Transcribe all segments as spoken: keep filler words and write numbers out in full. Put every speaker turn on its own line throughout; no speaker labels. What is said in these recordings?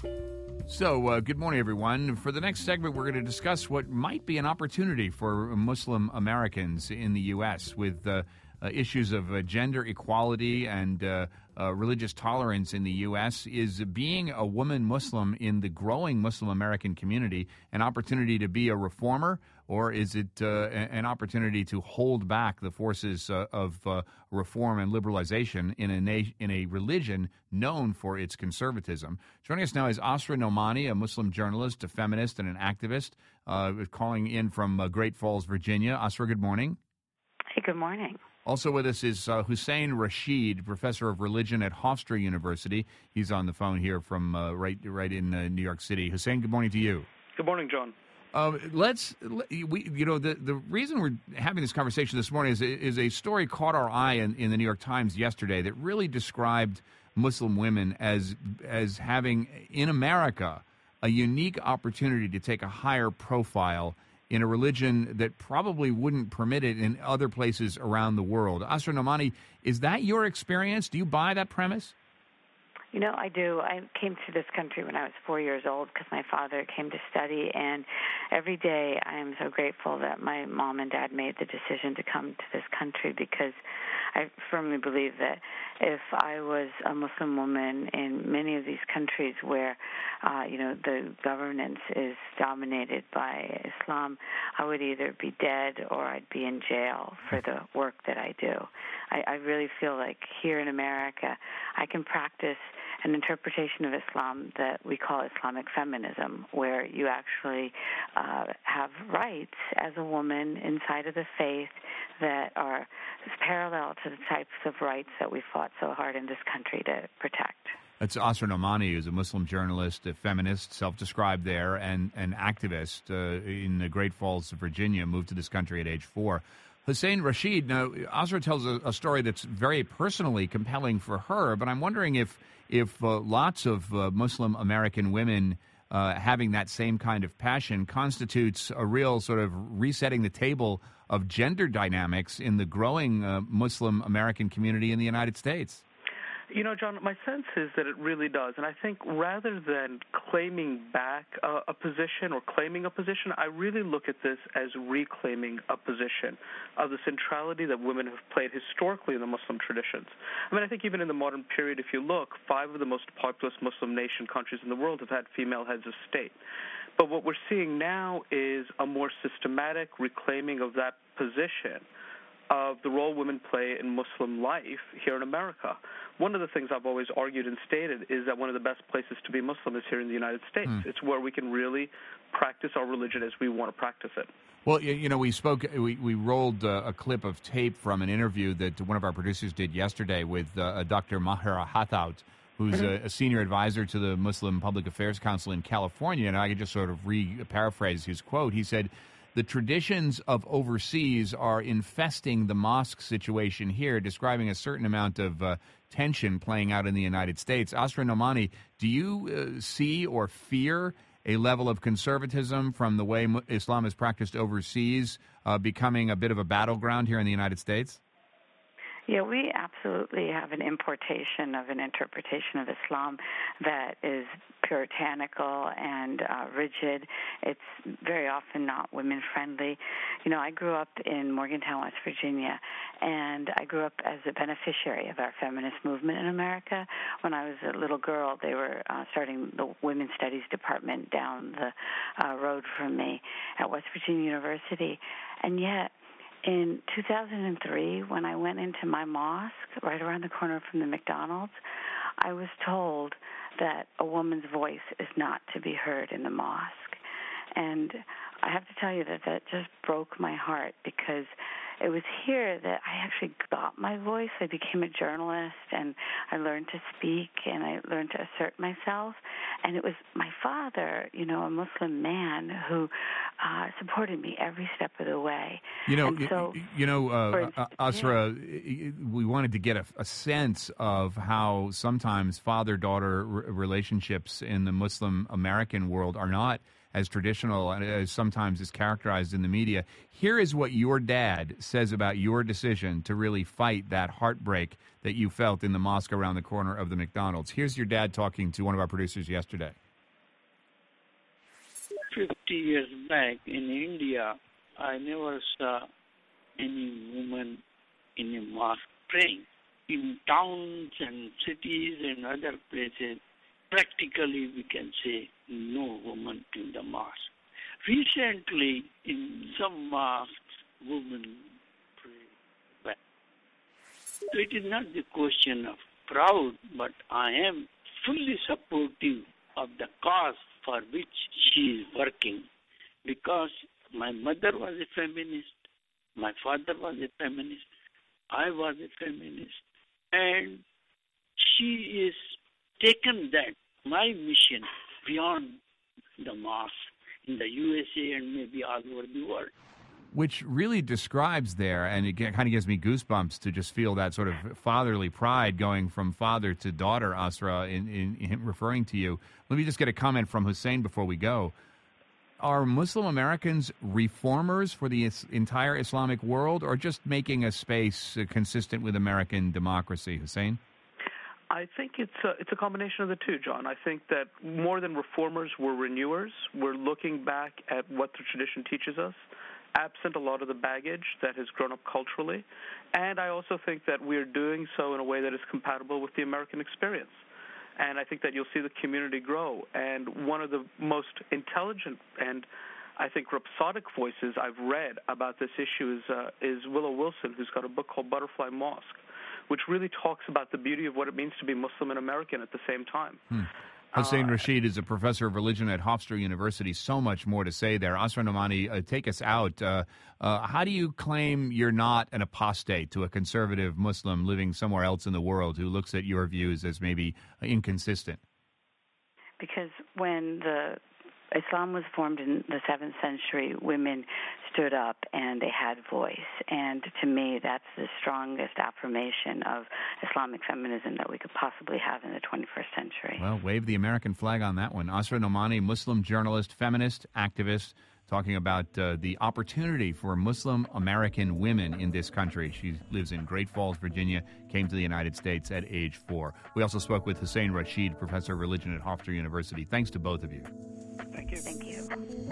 So, uh, good morning, everyone. For the next segment, we're going to discuss what might be an opportunity for Muslim Americans in the U S with uh, uh, issues of uh, gender equality and uh, uh, religious tolerance in the U S. Is being a woman Muslim in the growing Muslim American community an opportunity to be a reformer, or is it uh, an opportunity to hold back the forces uh, of uh, reform and liberalization in a na- in a religion known for its conservatism? Joining us now is Asra Nomani, a Muslim journalist, a feminist, and an activist, uh, calling in from uh, Great Falls, Virginia. Asra, good morning.
Hey, good morning.
Also with us is uh, Hussein Rashid, professor of religion at Hofstra University. He's on the phone here from uh, right right in uh, New York City. Hussein, good morning to you.
Good morning, John.
Uh, let's, we, you know, the, the reason we're having this conversation this morning is, is a story caught our eye in, in the New York Times yesterday that really described Muslim women as as having, in America, a unique opportunity to take a higher profile in a religion that probably wouldn't permit it in other places around the world. Asra Nomani, is that your experience? Do you buy that premise?
You know, I do. I came to this country when I was four years old because my father came to study, and every day I am so grateful that my mom and dad made the decision to come to this country, because I firmly believe that if I was a Muslim woman in many of these countries where, uh, you know, the governance is dominated by Islam, I would either be dead or I'd be in jail for the work that I do. I, I really feel like here in America, I can practice an interpretation of Islam that we call Islamic feminism, where you actually uh, have rights as a woman inside of the faith that are parallel to the types of rights that we fought so hard in this country to protect.
That's Asra Nomani, who's a Muslim journalist, a feminist, self-described there, and an activist uh, in the Great Falls, Virginia, moved to this country at age four. Hussein Rashid, now, Asra tells a, a story that's very personally compelling for her, but I'm wondering if if uh, lots of uh, Muslim American women uh, having that same kind of passion constitutes a real sort of resetting the table of gender dynamics in the growing uh, Muslim American community in the United States.
You know, John, my sense is that it really does. And I think rather than claiming back a, a position or claiming a position, I really look at this as reclaiming a position of the centrality that women have played historically in the Muslim traditions. I mean, I think even in the modern period, if you look, five of the most populous Muslim nation countries in the world have had female heads of state. But what we're seeing now is a more systematic reclaiming of that position of the role women play in Muslim life here in America. One of the things I've always argued and stated is that one of the best places to be Muslim is here in the United States. Mm. It's where we can really practice our religion as we want to practice it.
Well, you know, we spoke, we, we rolled uh, a clip of tape from an interview that one of our producers did yesterday with uh, Doctor Maher Hathout, who's mm-hmm. a, a senior advisor to the Muslim Public Affairs Council in California. And I could just sort of re-paraphrase his quote. He said, "The traditions of overseas are infesting the mosque situation here," describing a certain amount of uh, tension playing out in the United States. Asra Nomani, do you uh, see or fear a level of conservatism from the way Islam is practiced overseas uh, becoming a bit of a battleground here in the United States?
Yeah, we absolutely have an importation of an interpretation of Islam that is puritanical and uh, rigid. It's very often not women-friendly. You know, I grew up in Morgantown, West Virginia, and I grew up as a beneficiary of our feminist movement in America. When I was a little girl, they were uh, starting the Women's Studies Department down the uh, road from me at West Virginia University, and yet in two thousand three, when I went into my mosque right around the corner from the McDonald's, I was told that a woman's voice is not to be heard in the mosque. And I have to tell you that that just broke my heart, because it was here that I actually got my voice. I became a journalist, and I learned to speak, and I learned to assert myself. And it was my father, you know, a Muslim man, who uh, supported me every step of the way.
You know,
so,
you, you know, uh,
instance,
Asra, yeah. we wanted to get a, a sense of how sometimes father-daughter r- relationships in the Muslim American world are not as traditional as sometimes is characterized in the media. Here is what your dad says about your decision to really fight that heartbreak that you felt in the mosque around the corner of the McDonald's. Here's your dad talking to one of our producers yesterday.
fifty years back in India, I never saw any woman in a mosque praying. In towns and cities and other places, practically we can say no woman in the mosque. Recently, in some mosques, women pray well. So it is not the question of proud, but I am fully supportive of the cause for which she is working, because my mother was a feminist, my father was a feminist, I was a feminist, and she is taken that, my mission, beyond the mosque in the U S A and maybe all over the world.
Which really describes there, and it kind of gives me goosebumps to just feel that sort of fatherly pride going from father to daughter, Asra, in, in, in referring to you. Let me just get a comment from Hussein before we go. Are Muslim Americans reformers for the is- entire Islamic world, or just making a space uh, consistent with American democracy, Hussein?
I think it's a, it's a combination of the two, John. I think that more than reformers, we're renewers. We're looking back at what the tradition teaches us, absent a lot of the baggage that has grown up culturally. And I also think that we're doing so in a way that is compatible with the American experience. And I think that you'll see the community grow. And one of the most intelligent and, I think, rhapsodic voices I've read about this issue is, uh, is Willow Wilson, who's got a book called Butterfly Mosque, which really talks about the beauty of what it means to be Muslim and American at the same time.
Hmm. Hussein uh, Rashid is a professor of religion at Hofstra University. So much more to say there. Asra Nomani, uh, take us out. Uh, uh, how do you claim you're not an apostate to a conservative Muslim living somewhere else in the world who looks at your views as maybe inconsistent?
Because when the Islam was formed in the seventh century, women stood up and they had voice. And to me, that's the strongest affirmation of Islamic feminism that we could possibly have in the twenty-first century.
Well, wave the American flag on that one. Asra Nomani, Muslim journalist, feminist, activist, talking about uh, the opportunity for Muslim American women in this country. She lives in Great Falls, Virginia, came to the United States at age four. We also spoke with Hussein Rashid, professor of religion at Hofstra University. Thanks to both of you.
Thank you.
Thank you.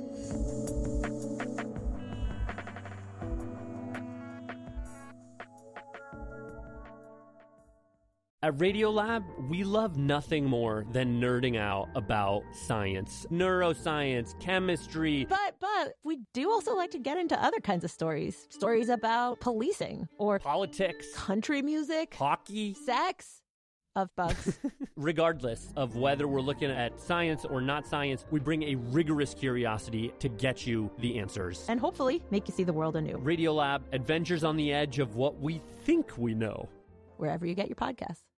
At Radiolab, we love nothing more than nerding out about science, neuroscience, chemistry.
But, but, we do also like to get into other kinds of stories. Stories about policing or
politics,
country music,
hockey,
sex, of bugs.
Regardless of whether we're looking at science or not science, we bring a rigorous curiosity to get you the answers.
And hopefully make you see the world anew.
Radiolab, adventures on the edge of what we think we know.
Wherever you get your podcasts.